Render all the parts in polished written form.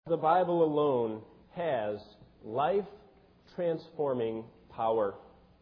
The Bible alone has life-transforming power.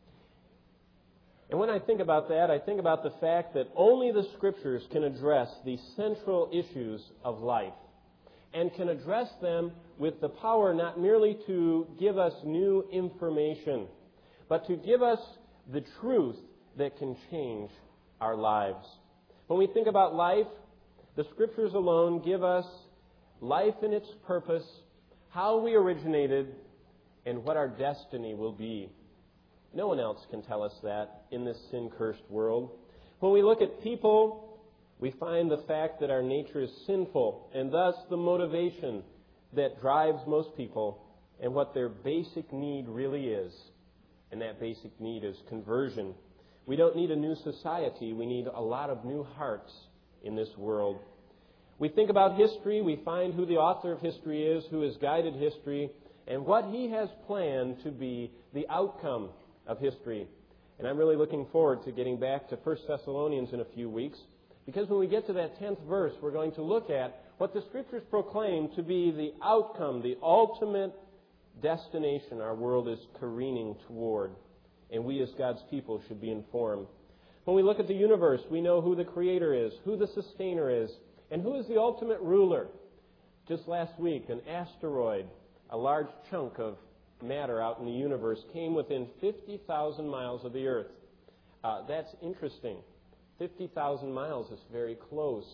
And when I think about that, I think about the fact that only the Scriptures can address the central issues of life and can address them with the power not merely to give us new information, but to give us the truth that can change our lives. When we think about life, the Scriptures alone give us life in its purpose, how we originated, and what our destiny will be. No one else can tell us that in this sin-cursed world. When we look at people, we find the fact that our nature is sinful, and thus the motivation that drives most people and what their basic need really is. And that basic need is conversion. We don't need a new society. We need a lot of new hearts in this world. We think about history, we find who the author of history is, who has guided history, and what he has planned to be the outcome of history. And I'm really looking forward to getting back to 1 Thessalonians in a few weeks, because when we get to that 10th verse, we're going to look at what the Scriptures proclaim to be the outcome, the ultimate destination our world is careening toward. And we as God's people should be informed. When we look at the universe, we know who the Creator is, who the Sustainer is, and who is the ultimate ruler? Just last week, an asteroid, a large chunk of matter out in the universe, came within 50,000 miles of the Earth. That's interesting. 50,000 miles is very close.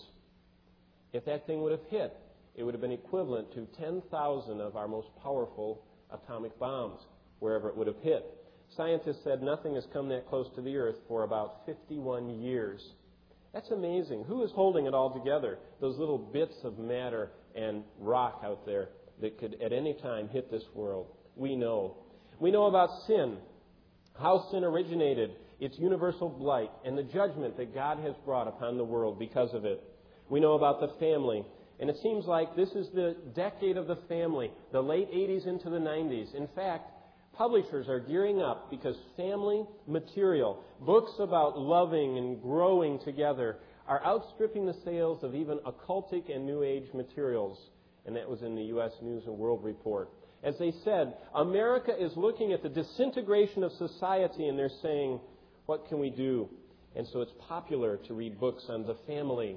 If that thing would have hit, it would have been equivalent to 10,000 of our most powerful atomic bombs, wherever it would have hit. Scientists said nothing has come that close to the Earth for about 51 years. That's amazing. Who is holding it all together? Those little bits of matter and rock out there that could at any time hit this world. We know. We know about sin, how sin originated, its universal blight, and the judgment that God has brought upon the world because of it. We know about the family. And it seems like this is the decade of the family, the late 80s into the 90s. In fact, publishers are gearing up because family material, books about loving and growing together, are outstripping the sales of even occultic and New Age materials. And that was in the U.S. News and World Report. As they said, America is looking at the disintegration of society, and they're saying, what can we do? And so it's popular to read books on the family.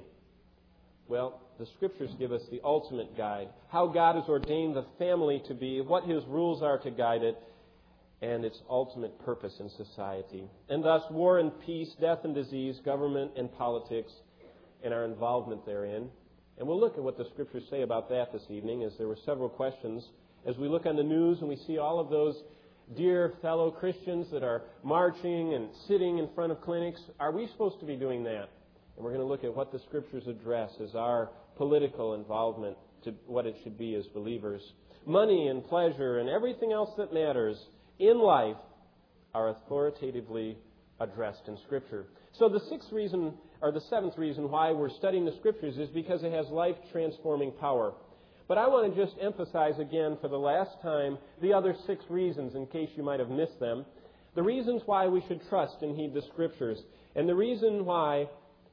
Well, the Scriptures give us the ultimate guide, how God has ordained the family to be, what His rules are to guide it, and its ultimate purpose in society. And thus, war and peace, death and disease, government and politics, and our involvement therein. And we'll look at what the Scriptures say about that this evening, as there were several questions. As we look on the news and we see all of those dear fellow Christians that are marching and sitting in front of clinics, are we supposed to be doing that? And we're going to look at what the Scriptures address as our political involvement to what it should be as believers. Money and pleasure and everything else that matters in life are authoritatively addressed in Scripture. So the seventh reason why we're studying the Scriptures is because it has life-transforming power. But I want to just emphasize again for the last time the other 6 reasons, in case you might have missed them. The reasons why we should trust and heed the Scriptures. And the reason why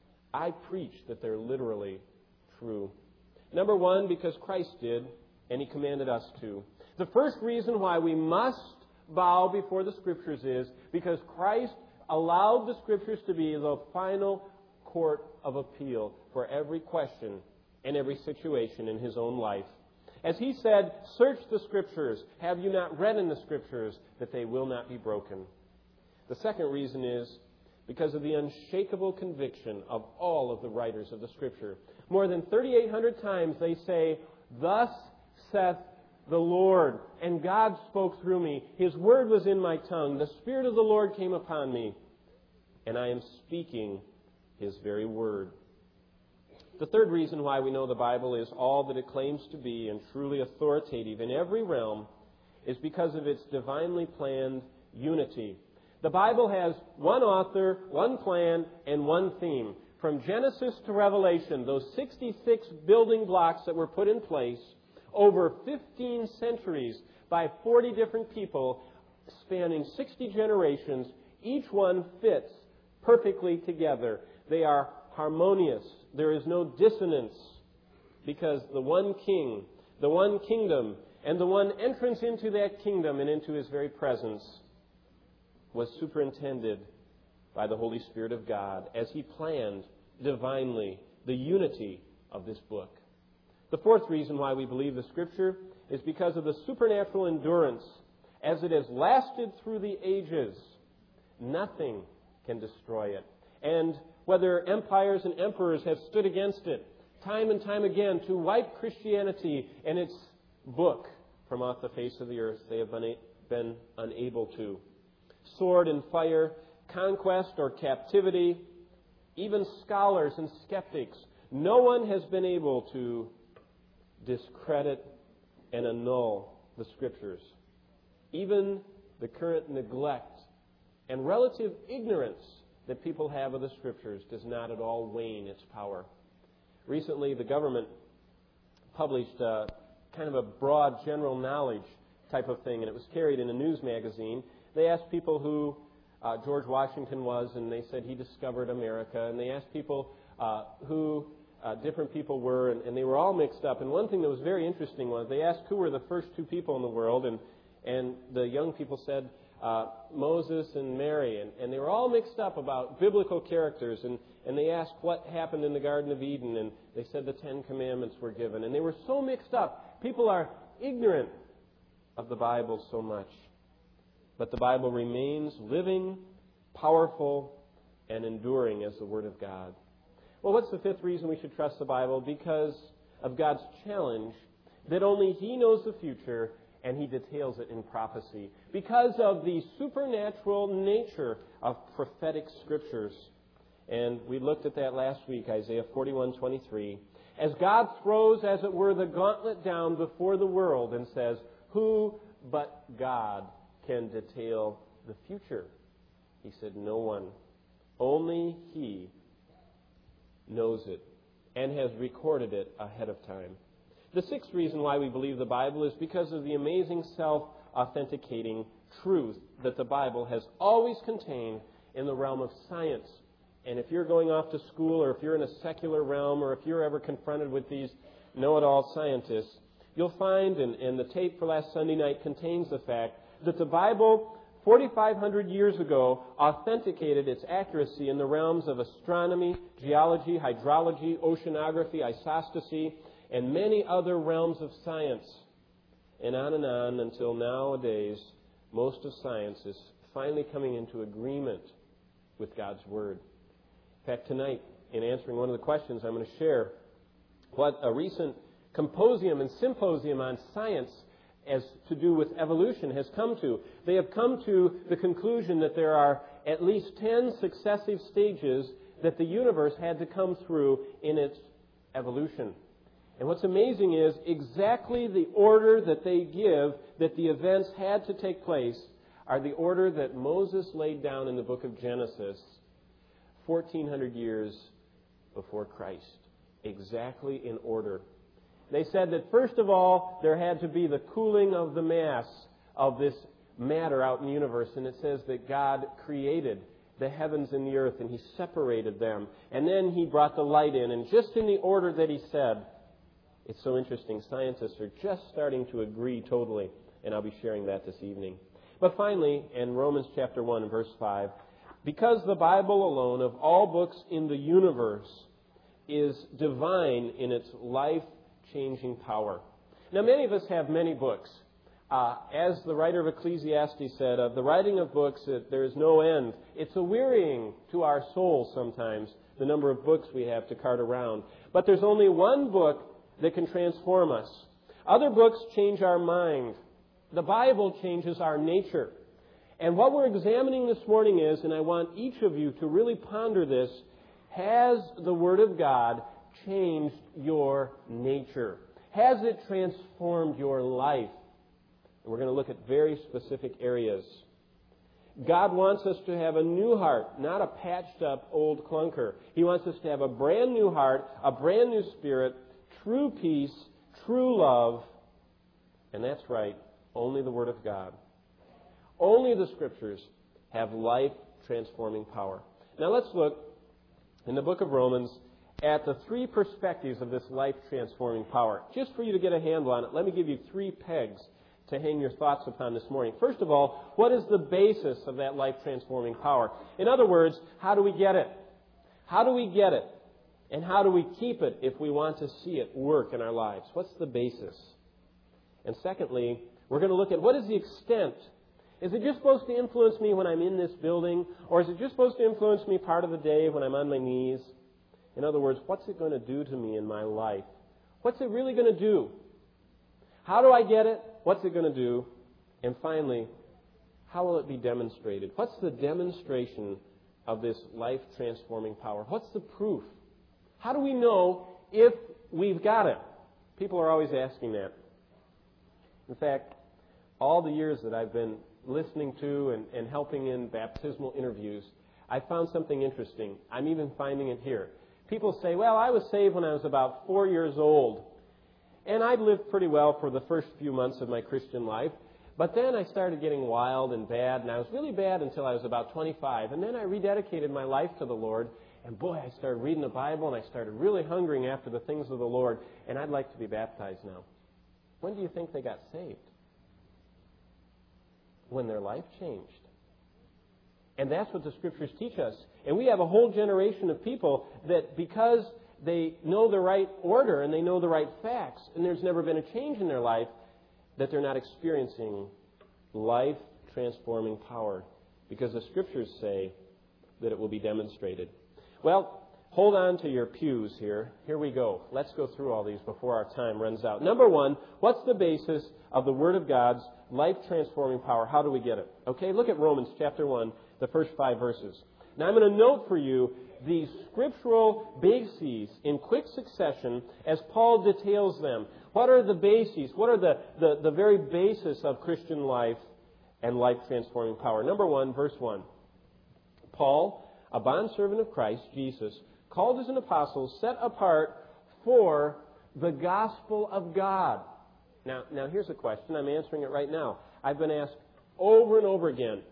I preach that they're literally true. Number 1, because Christ did, and He commanded us to. The first reason why we must bow before the Scriptures is because Christ allowed the Scriptures to be the final court of appeal for every question and every situation in His own life. As He said, search the Scriptures. Have you not read in the Scriptures that they will not be broken? The second reason is because of the unshakable conviction of all of the writers of the Scripture. More than 3,800 times they say, thus saith the Lord, and God spoke through me. His word was in my tongue. The Spirit of the Lord came upon me, and I am speaking His very word. The third reason why we know the Bible is all that it claims to be and truly authoritative in every realm is because of its divinely planned unity. The Bible has one author, one plan, and one theme. From Genesis to Revelation, those 66 building blocks that were put in place over 15 centuries by 40 different people spanning 60 generations, each one fits perfectly together. They are harmonious. There is no dissonance because the one King, the one kingdom, and the one entrance into that kingdom and into His very presence was superintended by the Holy Spirit of God as He planned divinely the unity of this book. The fourth reason why we believe the Scripture is because of the supernatural endurance. As it has lasted through the ages, nothing can destroy it. And whether empires and emperors have stood against it time and time again to wipe Christianity and its book from off the face of the earth, they have been unable to. Sword and fire, conquest or captivity, even scholars and skeptics, no one has been able to discredit and annul the Scriptures. Even the current neglect and relative ignorance that people have of the Scriptures does not at all wane its power. Recently, the government published kind of a broad general knowledge type of thing, and it was carried in a news magazine. They asked people who George Washington was, and they said he discovered America, and they asked people who different people were, and they were all mixed up. And one thing that was very interesting was they asked who were the first two people in the world, and the young people said Moses and Mary, and they were all mixed up about biblical characters, and they asked what happened in the Garden of Eden, and they said the Ten Commandments were given, and they were so mixed up. People are ignorant of the Bible so much. But the Bible remains living, powerful, and enduring as the Word of God. Well, what's the fifth reason we should trust the Bible? Because of God's challenge that only He knows the future and He details it in prophecy. Because of the supernatural nature of prophetic Scriptures. And we looked at that last week, Isaiah 41:23. As God throws, as it were, the gauntlet down before the world and says, who but God can detail the future? He said, no one. Only He knows it and has recorded it ahead of time. The sixth reason why we believe the Bible is because of the amazing self-authenticating truth that the Bible has always contained in the realm of science. And if you're going off to school, or if you're in a secular realm, or if you're ever confronted with these know-it-all scientists, you'll find, and the tape for last Sunday night contains the fact that the Bible 4,500 years ago authenticated its accuracy in the realms of astronomy, geology, hydrology, oceanography, isostasy, and many other realms of science. And on until nowadays, most of science is finally coming into agreement with God's Word. In fact, tonight, in answering one of the questions, I'm going to share what a recent symposium on science as to do with evolution has come to. They have come to the conclusion that there are at least 10 successive stages that the universe had to come through in its evolution. And what's amazing is exactly the order that they give that the events had to take place are the order that Moses laid down in the book of Genesis 1,400 years before Christ. Exactly in order. They said that first of all, there had to be the cooling of the mass of this matter out in the universe. And it says that God created the heavens and the earth, and He separated them. And then He brought the light in. And just in the order that He said, it's so interesting. Scientists are just starting to agree totally. And I'll be sharing that this evening. But finally, in Romans chapter 1, verse 5, because the Bible alone of all books in the universe is divine in its life-changing power. Now, many of us have many books. As the writer of Ecclesiastes said, of the writing of books, there is no end. It's a wearying to our souls sometimes, the number of books we have to cart around. But there's only one book that can transform us. Other books change our mind. The Bible changes our nature. And what we're examining this morning is, and I want each of you to really ponder this, has the Word of God changed your nature? Has it transformed your life? And we're going to look at very specific areas. God wants us to have a new heart, not a patched up old clunker. He wants us to have a brand new heart, a brand new spirit, true peace, true love. And that's right, only the Word of God. Only the Scriptures have life-transforming power. Now let's look in the book of Romans at the three perspectives of this life-transforming power. Just for you to get a handle on it, let me give you 3 pegs to hang your thoughts upon this morning. First of all, what is the basis of that life-transforming power? In other words, how do we get it? How do we get it? And how do we keep it if we want to see it work in our lives? What's the basis? And secondly, we're going to look at what is the extent. Is it just supposed to influence me when I'm in this building? Or is it just supposed to influence me part of the day when I'm on my knees? In other words, what's it going to do to me in my life? What's it really going to do? How do I get it? What's it going to do? And finally, how will it be demonstrated? What's the demonstration of this life-transforming power? What's the proof? How do we know if we've got it? People are always asking that. In fact, all the years that I've been listening to and helping in baptismal interviews, I found something interesting. I'm even finding it here. People say, well, I was saved when I was about 4 years old. And I'd lived pretty well for the first few months of my Christian life. But then I started getting wild and bad, and I was really bad until I was about 25. And then I rededicated my life to the Lord. And boy, I started reading the Bible, and I started really hungering after the things of the Lord. And I'd like to be baptized now. When do you think they got saved? When their life changed. And that's what the Scriptures teach us. And we have a whole generation of people that because they know the right order and they know the right facts, and there's never been a change in their life, that they're not experiencing life-transforming power. Because the Scriptures say that it will be demonstrated. Well, hold on to your pews here. Here we go. Let's go through all these before our time runs out. Number 1, what's the basis of the Word of God's life-transforming power? How do we get it? Okay, look at Romans chapter 1, the first 5 verses. Now I'm going to note for you these scriptural bases in quick succession as Paul details them. What are the bases? What are the very basis of Christian life and life-transforming power? Number 1, verse 1. Paul, a bondservant of Christ Jesus, called as an apostle, set apart for the gospel of God. Now here's a question. I'm answering it right now. I've been asked over and over again,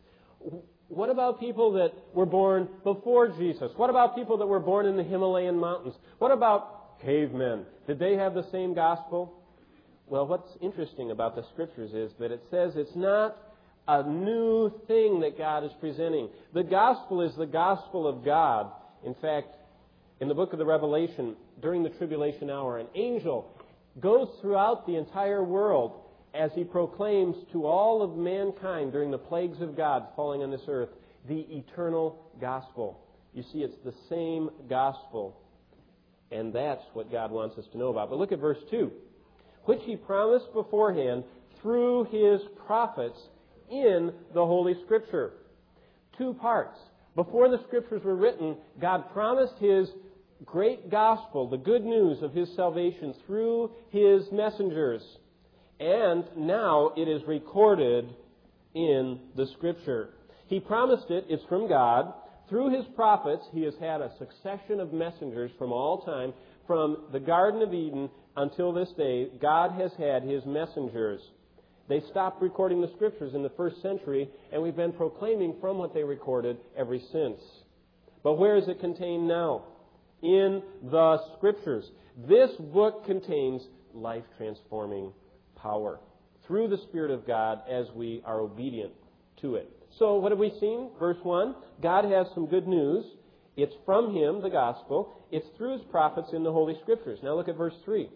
what about people that were born before Jesus? What about people that were born in the Himalayan mountains? What about cavemen? Did they have the same gospel? Well, what's interesting about the Scriptures is that it says it's not a new thing that God is presenting. The gospel is the gospel of God. In fact, in the book of the Revelation, during the tribulation hour, an angel goes throughout the entire world as he proclaims to all of mankind during the plagues of God falling on this earth, the eternal gospel. You see, it's the same gospel. And that's what God wants us to know about. But look at verse 2. Which he promised beforehand through his prophets in the Holy Scripture. 2 parts. Before the Scriptures were written, God promised his great gospel, the good news of his salvation through his messengers. And now it is recorded in the Scripture. He promised it. It's from God. Through his prophets, he has had a succession of messengers from all time. From the Garden of Eden until this day, God has had his messengers. They stopped recording the Scriptures in the first century, and we've been proclaiming from what they recorded ever since. But where is it contained now? In the Scriptures. This book contains life-transforming power through the Spirit of God as we are obedient to it. So what have we seen? Verse 1, God has some good news. It's from him, the gospel. It's through his prophets in the Holy Scriptures. Now look at verse 3.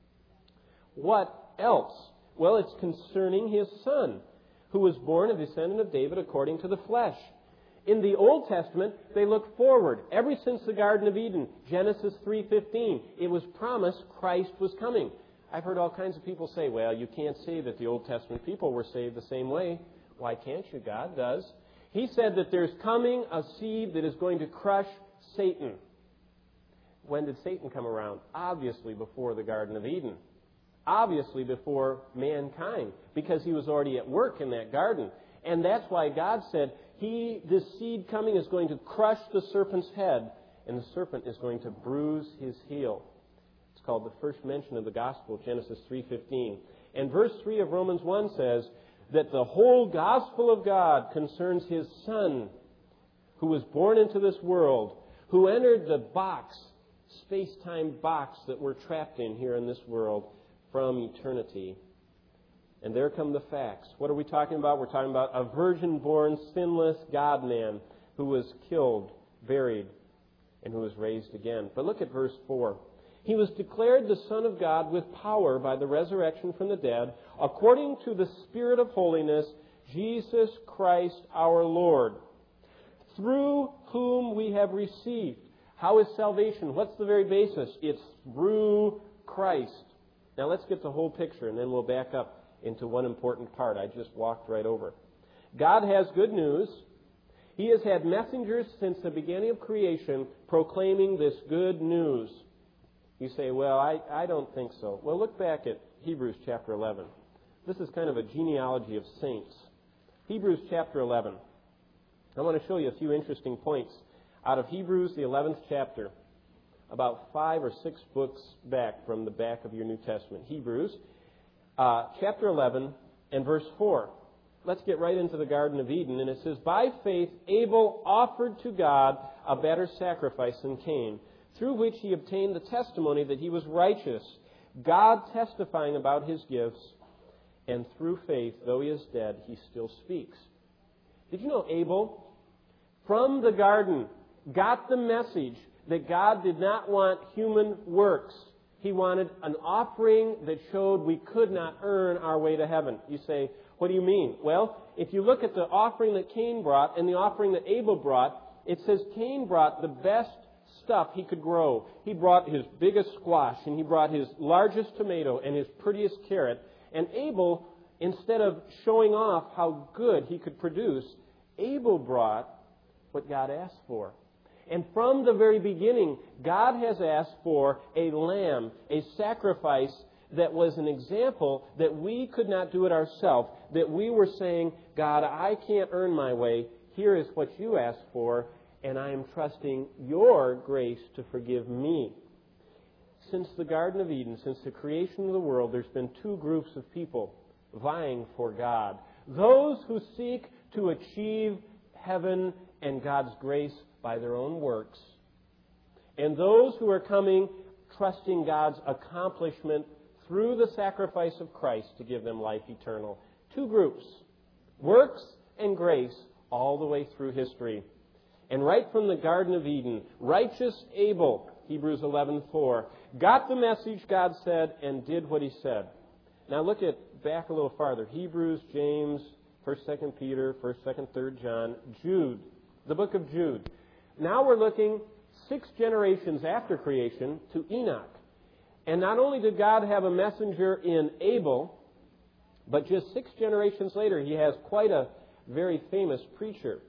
What else? Well, it's concerning his Son, who was born a descendant of David according to the flesh. In the Old Testament, they look forward. Ever since the Garden of Eden, Genesis 3:15, it was promised Christ was coming. I've heard all kinds of people say, well, you can't say that the Old Testament people were saved the same way. Why can't you? God does. He said that there's coming a seed that is going to crush Satan. When did Satan come around? Obviously before the Garden of Eden. Obviously before mankind, because he was already at work in that garden. And that's why God said, this seed coming is going to crush the serpent's head, and the serpent is going to bruise his heel. It's called the first mention of the gospel, Genesis 3:15. And verse 3 of Romans 1 says that the whole gospel of God concerns his Son, who was born into this world, who entered the box space-time box that we're trapped in here in this world from eternity. And there come the facts. What are we talking about? We're talking about a virgin-born, sinless God-man who was killed, buried, and who was raised again. But look at verse 4. He was declared the Son of God with power by the resurrection from the dead, according to the Spirit of holiness, Jesus Christ our Lord, through whom we have received. How is salvation? What's the very basis? It's through Christ. Now let's get the whole picture, and then we'll back up into one important part I just walked right over. God has good news. He has had messengers since the beginning of creation proclaiming this good news. You say, well, I don't think so. Well, look back at Hebrews chapter 11. This is kind of a genealogy of saints. Hebrews chapter 11. I want to show you a few interesting points out of Hebrews, the 11th chapter, about 5 or 6 books back from the back of your New Testament. Hebrews chapter 11 and verse 4. Let's get right into the Garden of Eden. And it says, by faith Abel offered to God a better sacrifice than Cain, through which he obtained the testimony that he was righteous, God testifying about his gifts. And through faith, though he is dead, he still speaks. Did you know Abel, from the garden, got the message that God did not want human works? He wanted an offering that showed we could not earn our way to heaven. You say, what do you mean? Well, if you look at the offering that Cain brought and the offering that Abel brought, it says Cain brought the best stuff he could grow. He brought his biggest squash, and he brought his largest tomato and his prettiest carrot. And Abel, instead of showing off how good he could produce, Abel brought what God asked for. And from the very beginning, God has asked for a lamb, a sacrifice that was an example that we could not do it ourselves, that we were saying, God, I can't earn my way. Here is what you asked for, and I am trusting your grace to forgive me. Since the Garden of Eden, since the creation of the world, there's been 2 groups of people vying for God. Those who seek to achieve heaven and God's grace by their own works, and those who are coming trusting God's accomplishment through the sacrifice of Christ to give them life eternal. 2 groups, works and grace, all the way through history. And right from the Garden of Eden, righteous Abel, Hebrews 11:4, got the message God said and did what he said. Now look at back a little farther. Hebrews, James, 1st, 2nd Peter, 1st, 2nd, 3rd John, Jude, the book of Jude. Now we're looking 6 generations after creation to Enoch. And not only did God have a messenger in Abel, but just 6 generations later, he has quite a very famous preacher,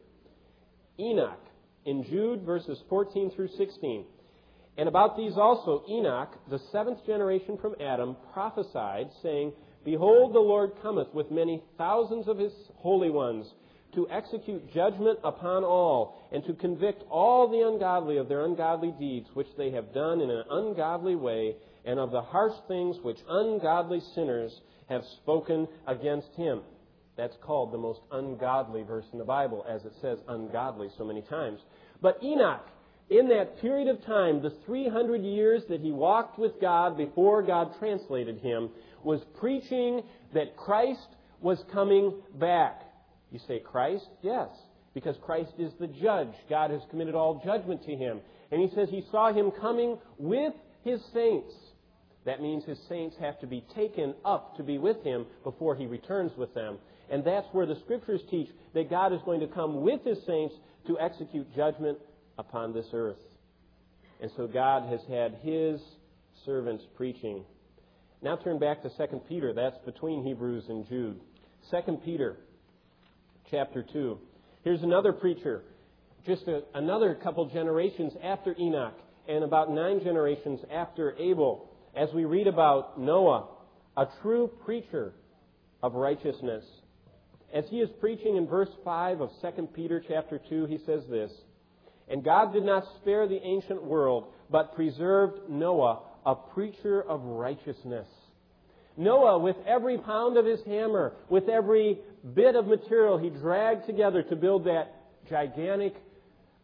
Enoch, in Jude verses 14 through 16. And about these also, Enoch, the 7th generation from Adam, prophesied, saying, behold, the Lord cometh with many thousands of his holy ones, to execute judgment upon all, and to convict all the ungodly of their ungodly deeds, which they have done in an ungodly way, and of the harsh things which ungodly sinners have spoken against him. That's called the most ungodly verse in the Bible, as it says ungodly so many times. But Enoch, in that period of time, the 300 years that he walked with God before God translated him, was preaching that Christ was coming back. You say Christ? Yes, because Christ is the judge. God has committed all judgment to him. And he says he saw him coming with his saints. That means his saints have to be taken up to be with him before he returns with them. And that's where the Scriptures teach that God is going to come with his saints to execute judgment upon this earth. And so God has had his servants preaching. Now turn back to 2 Peter. That's between Hebrews and Jude. 2 Peter chapter 2. Here's another preacher, just another couple generations after Enoch and about 9 generations after Abel, as we read about Noah, a true preacher of righteousness. As he is preaching in verse 5 of 2 Peter chapter 2, he says this, and God did not spare the ancient world, but preserved Noah, a preacher of righteousness. Noah, with every pound of his hammer, with every bit of material he dragged together to build that gigantic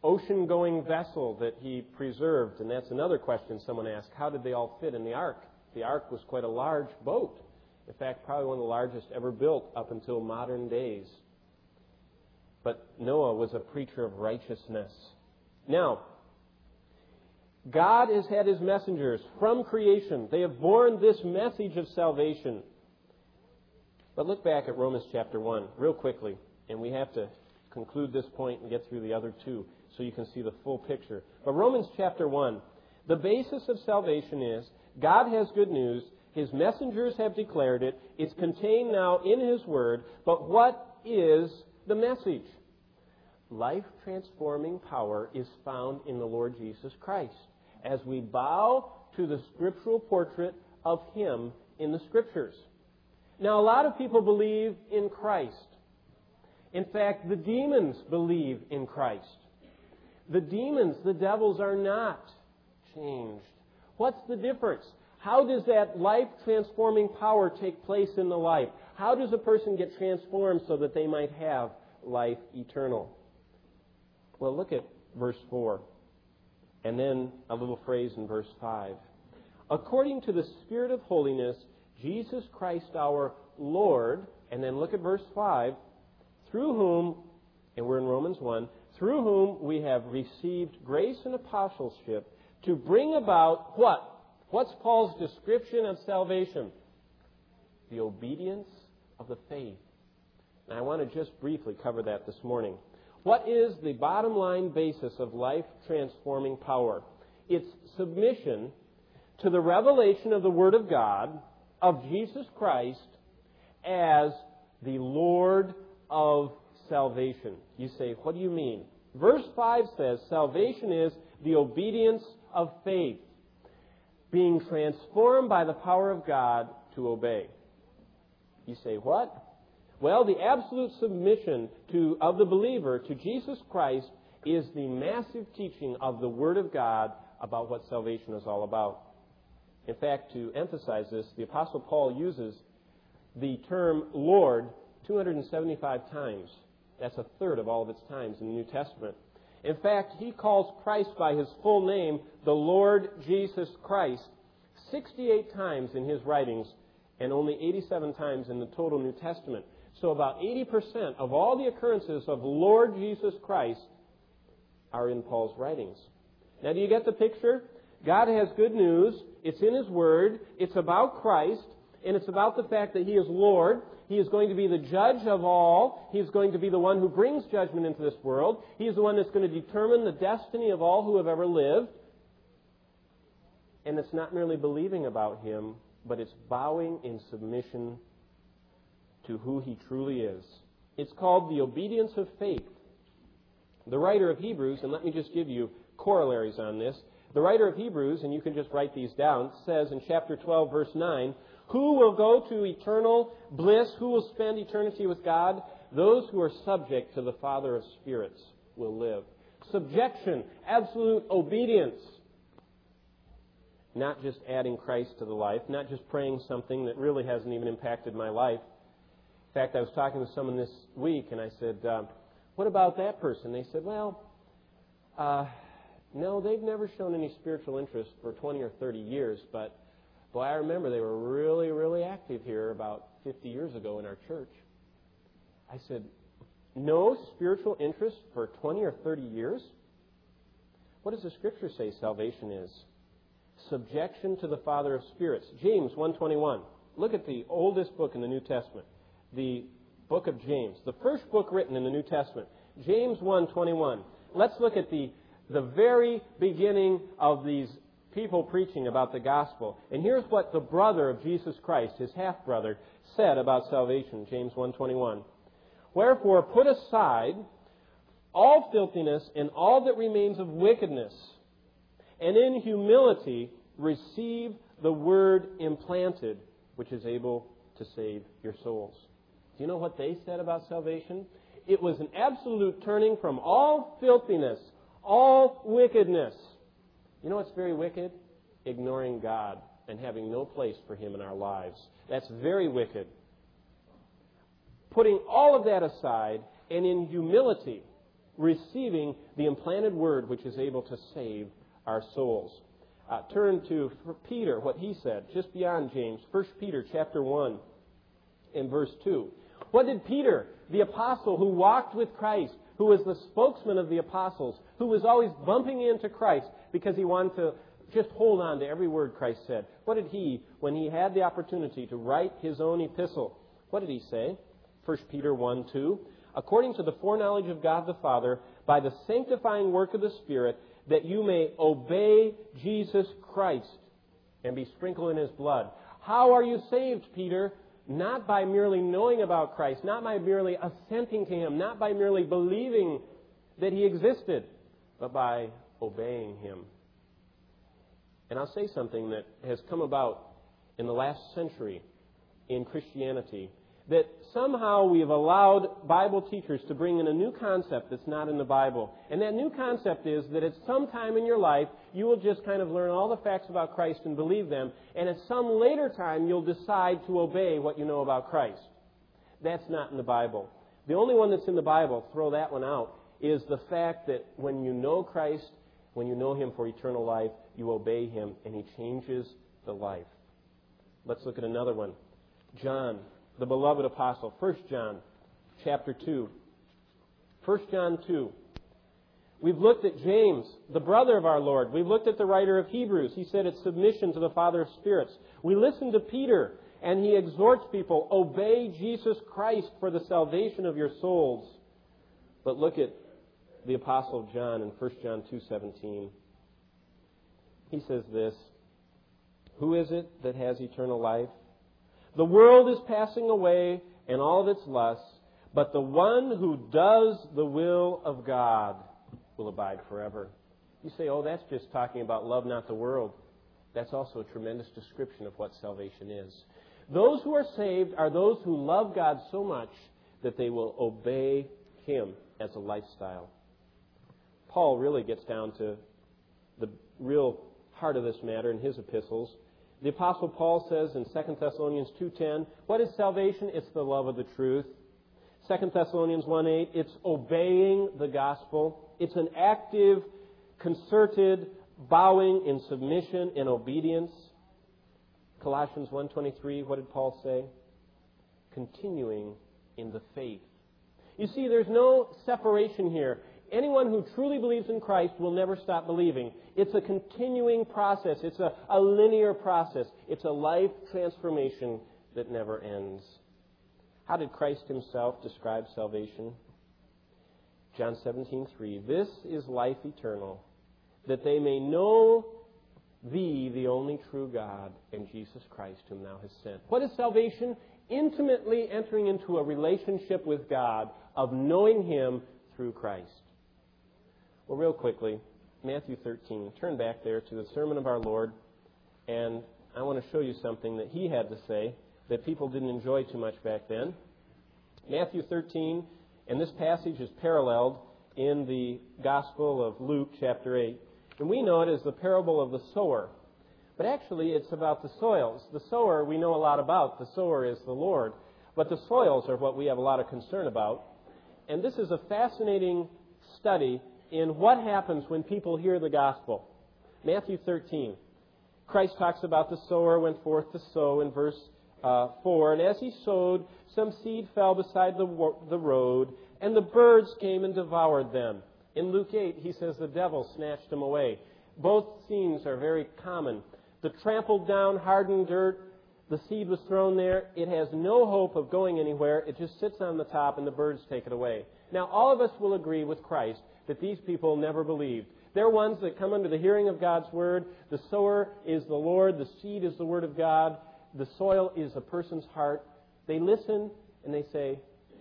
ocean-going vessel that he preserved. And that's another question someone asked. How did they all fit in the ark? The ark was quite a large boat. In fact, probably one of the largest ever built up until modern days. But Noah was a preacher of righteousness. Now, God has had His messengers from creation. They have borne this message of salvation. But look back at Romans chapter 1 real quickly. And we have to conclude this point and get through the other two so you can see the full picture. But Romans chapter 1, the basis of salvation is God has good news. His messengers have declared it. It's contained now in His Word. But what is the message? Life-transforming power is found in the Lord Jesus Christ as we bow to the scriptural portrait of Him in the Scriptures. Now, a lot of people believe in Christ. In fact, the demons believe in Christ. The demons, the devils, are not changed. What's the difference? How does that life-transforming power take place in the life? How does a person get transformed so that they might have life eternal? Well, look at verse 4. And then a little phrase in verse 5. According to the Spirit of holiness, Jesus Christ our Lord, and then look at verse 5, through whom, and we're in Romans 1, through whom we have received grace and apostleship to bring about what? What's Paul's description of salvation? The obedience of the faith. And I want to just briefly cover that this morning. What is the bottom line basis of life-transforming power? It's submission to the revelation of the Word of God, of Jesus Christ, as the Lord of salvation. You say, what do you mean? Verse 5 says, salvation is the obedience of faith, being transformed by the power of God to obey. You say, what? Well, the absolute submission of the believer to Jesus Christ is the massive teaching of the Word of God about what salvation is all about. In fact, to emphasize this, the Apostle Paul uses the term Lord 275 times. That's a third of all of its times in the New Testament. In fact, he calls Christ by His full name, the Lord Jesus Christ, 68 times in his writings and only 87 times in the total New Testament. So about 80% of all the occurrences of Lord Jesus Christ are in Paul's writings. Now, do you get the picture? God has good news. It's in His Word. It's about Christ. And it's about the fact that He is Lord. He is going to be the judge of all. He is going to be the one who brings judgment into this world. He is the one that's going to determine the destiny of all who have ever lived. And it's not merely believing about Him, but it's bowing in submission to who He truly is. It's called the obedience of faith. The writer of Hebrews, and let me just give you corollaries on this. The writer of Hebrews, and you can just write these down, says in chapter 12, verse 9, who will go to eternal bliss? Who will spend eternity with God? Those who are subject to the Father of spirits will live. Subjection, absolute obedience. Not just adding Christ to the life, not just praying something that really hasn't even impacted my life. In fact, I was talking to someone this week, and I said, what about that person? They said, well, no, they've never shown any spiritual interest for 20 or 30 years, but boy, I remember they were really, really active here about 50 years ago in our church. I said, no spiritual interest for 20 or 30 years? What does the Scripture say salvation is? Subjection to the Father of spirits. James 1:21. Look at the oldest book in the New Testament. The book of James. The first book written in the New Testament. James 1:21. Let's look at the very beginning of these people preaching about the gospel. And here's what the brother of Jesus Christ, his half-brother, said about salvation. James 1:21. Wherefore put aside all filthiness and all that remains of wickedness, and in humility receive the word implanted, which is able to save your souls. Do you know what they said about salvation? It was an absolute turning from all filthiness, all wickedness. You know what's very wicked? Ignoring God and having no place for Him in our lives. That's very wicked. Putting all of that aside and in humility receiving the implanted Word which is able to save our souls. Turn to Peter, what he said, just beyond James. 1 Peter chapter 1 and verse 2. What did Peter, the apostle who walked with Christ, who was the spokesman of the apostles, who was always bumping into Christ because he wanted to just hold on to every word Christ said. What did he, when he had the opportunity to write his own epistle, what did he say? 1 Peter 1:2. According to the foreknowledge of God the Father, by the sanctifying work of the Spirit, that you may obey Jesus Christ and be sprinkled in His blood. How are you saved, Peter? Not by merely knowing about Christ, not by merely assenting to Him, not by merely believing that He existed, but by obeying Him. And I'll say something that has come about in the last century in Christianity, that somehow we have allowed Bible teachers to bring in a new concept that's not in the Bible. And that new concept is that at some time in your life, you will just kind of learn all the facts about Christ and believe them, and at some later time, you'll decide to obey what you know about Christ. That's not in the Bible. The only one that's in the Bible, throw that one out, is the fact that when you know Christ, when you know Him for eternal life, you obey Him, and He changes the life. Let's look at another one. John, the beloved apostle. 1 John chapter 2. 1 John 2. We've looked at James, the brother of our Lord. We've looked at the writer of Hebrews. He said it's submission to the Father of spirits. We listened to Peter, and he exhorts people, obey Jesus Christ for the salvation of your souls. But look at the apostle John in 1 John 2:17. He says this, who is it that has eternal life? The world is passing away and all of its lusts, but the one who does the will of God will abide forever. You say, oh, that's just talking about love, not the world. That's also a tremendous description of what salvation is. Those who are saved are those who love God so much that they will obey Him as a lifestyle. Paul really gets down to the real heart of this matter in his epistles. The Apostle Paul says in 2 Thessalonians 2:10, what is salvation? It's the love of the truth. 2 Thessalonians 1:8, it's obeying the gospel. It's an active, concerted bowing in submission and obedience. Colossians 1:23, what did Paul say? Continuing in the faith. You see, there's no separation here. Anyone who truly believes in Christ will never stop believing. It's a continuing process. It's a linear process. It's a life transformation that never ends. How did Christ Himself describe salvation? John 17:3, this is life eternal, that they may know Thee, the only true God, and Jesus Christ, whom Thou hast sent. What is salvation? Intimately entering into a relationship with God of knowing Him through Christ. Well, real quickly, Matthew 13. Turn back there to the sermon of our Lord, and I want to show you something that He had to say that people didn't enjoy too much back then. Matthew 13, and this passage is paralleled in the Gospel of Luke, chapter 8. And we know it as the parable of the sower. But actually, it's about the soils. The sower we know a lot about. The sower is the Lord. But the soils are what we have a lot of concern about. And this is a fascinating study in what happens when people hear the gospel. Matthew 13. Christ talks about the sower went forth to sow in verse 4. And as he sowed, some seed fell beside the road, and the birds came and devoured them. In Luke 8, he says the devil snatched them away. Both scenes are very common. The trampled down, hardened dirt, the seed was thrown there. It has no hope of going anywhere. It just sits on the top, and the birds take it away. Now, all of us will agree with Christ that these people never believed. They're ones that come under the hearing of God's Word. The sower is the Lord. The seed is the Word of God. The soil is a person's heart. They listen, and they say,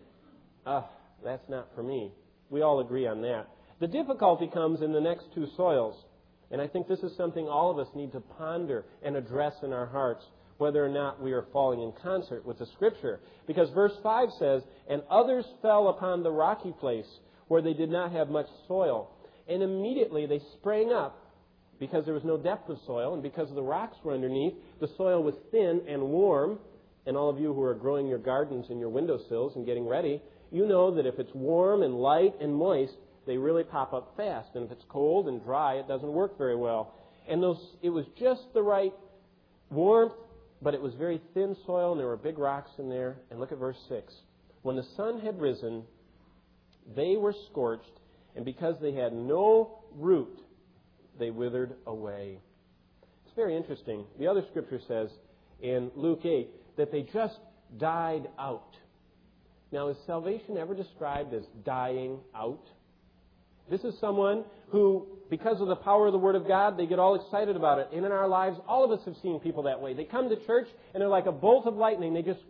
that's not for me. We all agree on that. The difficulty comes in the next two soils. And I think this is something all of us need to ponder and address in our hearts, whether or not we are falling in concert with the Scripture. Because verse 5 says, and others fell upon the rocky place where they did not have much soil. And immediately they sprang up because there was no depth of soil, and because the rocks were underneath, the soil was thin and warm. And all of you who are growing your gardens in your windowsills and getting ready, you know that if it's warm and light and moist, they really pop up fast. And if it's cold and dry, it doesn't work very well. And it was just the right warmth, but it was very thin soil, and there were big rocks in there. And look at verse 6. When the sun had risen, they were scorched, and because they had no root, they withered away. It's very interesting. The other scripture says in Luke 8 that they just died out. Now, is salvation ever described as dying out? This is someone who, because of the power of the Word of God, they get all excited about it. And in our lives, all of us have seen people that way. They come to church, and they're like a bolt of lightning. They just,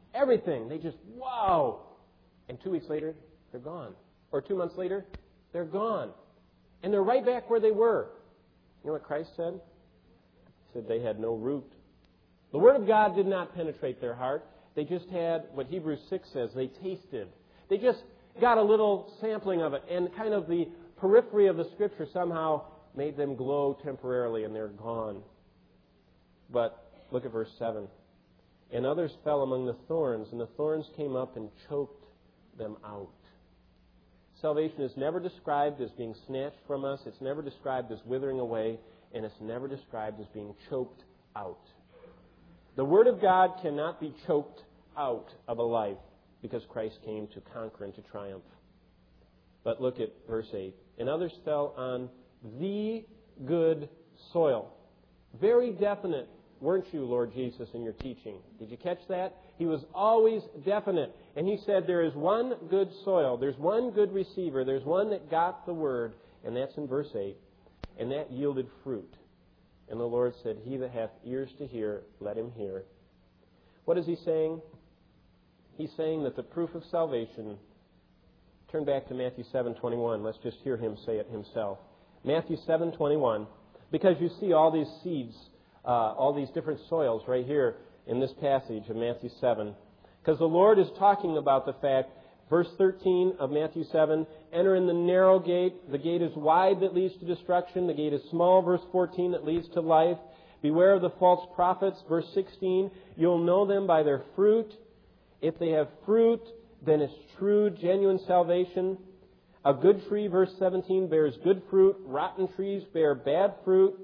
wow. And 2 weeks later, they're gone. Or 2 months later, they're gone. And they're right back where they were. You know what Christ said? He said they had no root. The Word of God did not penetrate their heart. They just had what Hebrews 6 says. They tasted. They just got a little sampling of it. And kind of the periphery of the Scripture somehow made them glow temporarily, and they're gone. But look at verse 7. And others fell among the thorns, and the thorns came up and choked them out. Salvation is never described as being snatched from us. It's never described as withering away. And it's never described as being choked out. The Word of God cannot be choked out of a life because Christ came to conquer and to triumph. But look at verse 8. And others fell on the good soil. Very definite, weren't you, Lord Jesus, in your teaching? Did you catch that? He was always definite. And he said there is one good soil. There's one good receiver. There's one that got the Word. And that's in verse 8. And that yielded fruit. And the Lord said, he that hath ears to hear, let him hear. What is he saying? He's saying that the proof of salvation, turn back to Matthew 7:21. Let's just hear him say it himself. Matthew 7:21. Because you see all these seeds, all these different soils right here in this passage of Matthew 7. Because the Lord is talking about the fact, verse 13 of Matthew 7, enter in the narrow gate. The gate is wide that leads to destruction. The gate is small, verse 14, that leads to life. Beware of the false prophets, verse 16. You'll know them by their fruit. If they have fruit, then it's true, genuine salvation. A good tree, verse 17, bears good fruit. Rotten trees bear bad fruit.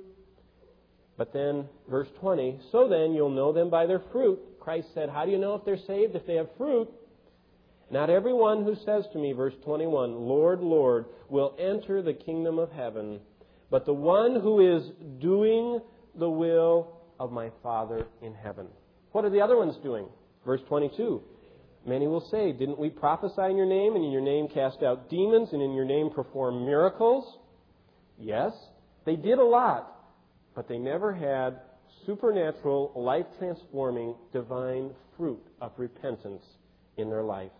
But then, verse 20, so then you'll know them by their fruit. Christ said, how do you know if they're saved? If they have fruit. Not everyone who says to me, verse 21, Lord, Lord, will enter the kingdom of heaven, but the one who is doing the will of my Father in heaven. What are the other ones doing? Verse 22, many will say, didn't we prophesy in your name, and in your name cast out demons, and in your name perform miracles? Yes, they did a lot, but they never had supernatural, life-transforming, divine fruit of repentance in their life.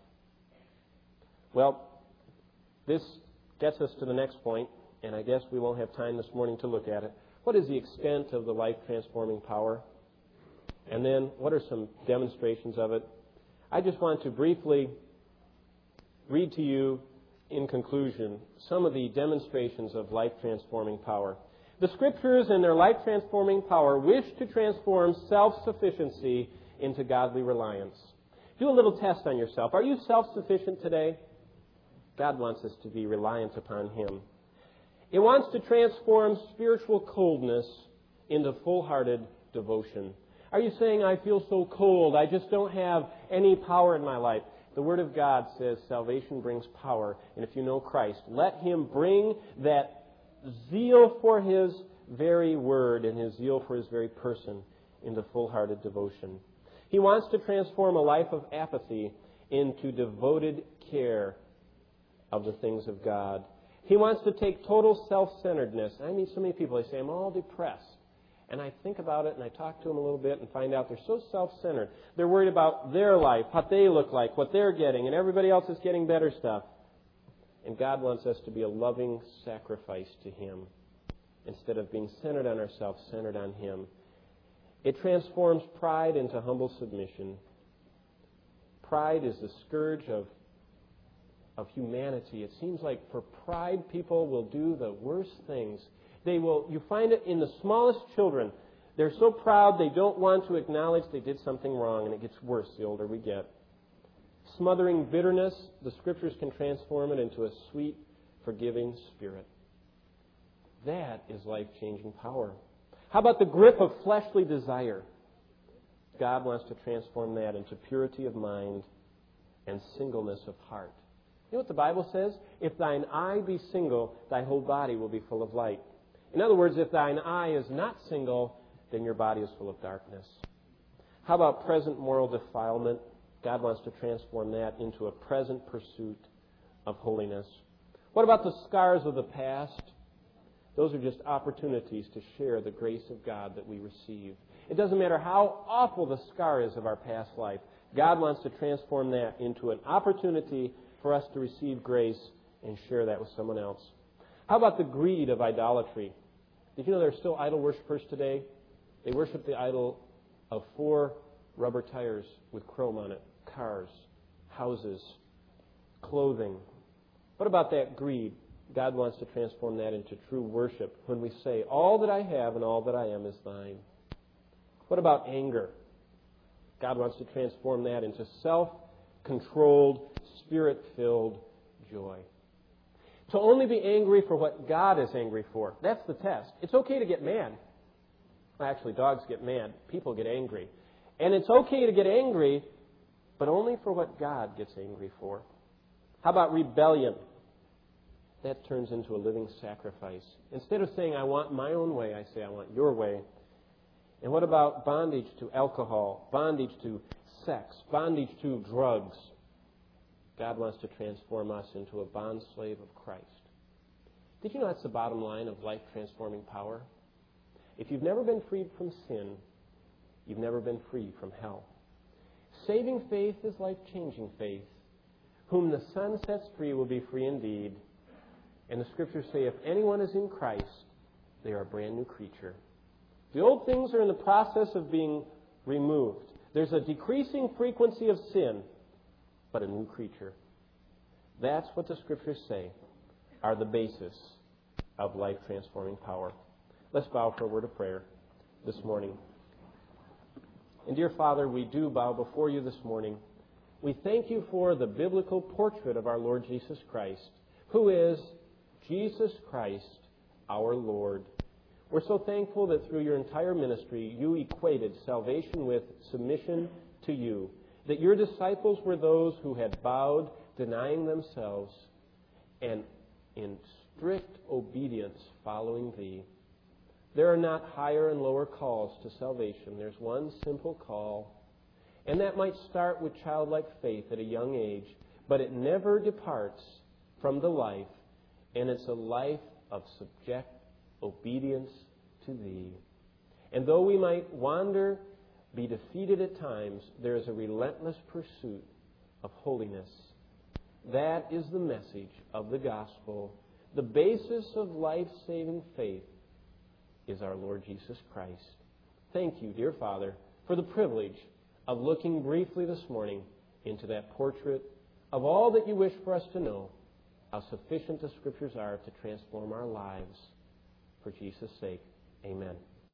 Well, this gets us to the next point, and I guess we won't have time this morning to look at it. What is the extent of the life-transforming power? And then, what are some demonstrations of it? I just want to briefly read to you, in conclusion, some of the demonstrations of life-transforming power. The Scriptures and their life-transforming power wish to transform self-sufficiency into godly reliance. Do a little test on yourself. Are you self-sufficient today? God wants us to be reliant upon Him. It wants to transform spiritual coldness into full-hearted devotion. Are you saying, I feel so cold, I just don't have any power in my life? The Word of God says salvation brings power. And if you know Christ, let Him bring that zeal for His very Word and His zeal for His very person into full-hearted devotion. He wants to transform a life of apathy into devoted care of the things of God. He wants to take total self-centeredness. I meet so many people, they say, I'm all depressed. And I think about it and I talk to them a little bit and find out they're so self-centered. They're worried about their life, what they look like, what they're getting, and everybody else is getting better stuff. And God wants us to be a loving sacrifice to Him instead of being centered on ourselves, centered on Him. It transforms pride into humble submission. Pride is the scourge of humanity. It seems like for pride, people will do the worst things. You find it in the smallest children. They're so proud they don't want to acknowledge they did something wrong, and it gets worse the older we get. Smothering bitterness, the Scriptures can transform it into a sweet forgiving Spirit. That is life-changing power. How about the grip of fleshly desire? God wants to transform that into purity of mind and singleness of heart. You know what the Bible says? If thine eye be single, thy whole body will be full of light. In other words, if thine eye is not single, then your body is full of darkness. How about present moral defilement? God wants to transform that into a present pursuit of holiness. What about the scars of the past? Those are just opportunities to share the grace of God that we receive. It doesn't matter how awful the scar is of our past life. God wants to transform that into an opportunity for us to receive grace and share that with someone else. How about the greed of idolatry? Did you know there are still idol worshipers today? They worship the idol of 4 rubber tires with chrome on it, cars, houses, clothing. What about that greed? God wants to transform that into true worship when we say, all that I have and all that I am is thine. What about anger? God wants to transform that into self-controlled, Spirit-filled joy. To only be angry for what God is angry for. That's the test. It's okay to get mad. Actually, dogs get mad. People get angry. And it's okay to get angry, but only for what God gets angry for. How about rebellion? That turns into a living sacrifice. Instead of saying, I want my own way, I say, I want your way. And what about bondage to alcohol, bondage to sex, bondage to drugs? God wants to transform us into a bondslave of Christ. Did you know that's the bottom line of life-transforming power? If you've never been freed from sin, you've never been free from hell. Saving faith is life-changing faith. Whom the Son sets free will be free indeed. And the Scriptures say, if anyone is in Christ, they are a brand new creature. The old things are in the process of being removed. There's a decreasing frequency of sin, but a new creature. That's what the Scriptures say are the basis of life-transforming power. Let's bow for a word of prayer this morning. And dear Father, we do bow before you this morning. We thank you for the biblical portrait of our Lord Jesus Christ, who is Jesus Christ, our Lord. We're so thankful that through your entire ministry, you equated salvation with submission to you, that your disciples were those who had bowed, denying themselves, and in strict obedience following thee. There are not higher and lower calls to salvation. There's one simple call, and that might start with childlike faith at a young age, but it never departs from the life, and it's a life of subject obedience to thee. And though we might wander, be defeated at times, there is a relentless pursuit of holiness. That is the message of the gospel. The basis of life-saving faith is our Lord Jesus Christ. Thank you, dear Father, for the privilege of looking briefly this morning into that portrait of all that you wish for us to know, how sufficient the Scriptures are to transform our lives. For Jesus' sake, amen.